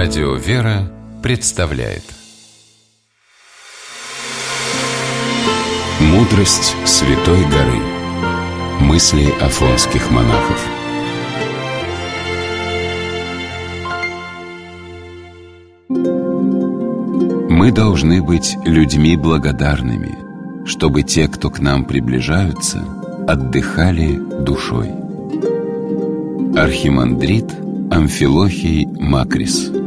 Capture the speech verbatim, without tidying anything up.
Радио «Вера» представляет «Мудрость Святой горы». Мысли афонских монахов. Мы должны быть людьми благодарными, чтобы те, кто к нам приближаются, отдыхали душой. Архимандрит Амфилохий Макрис.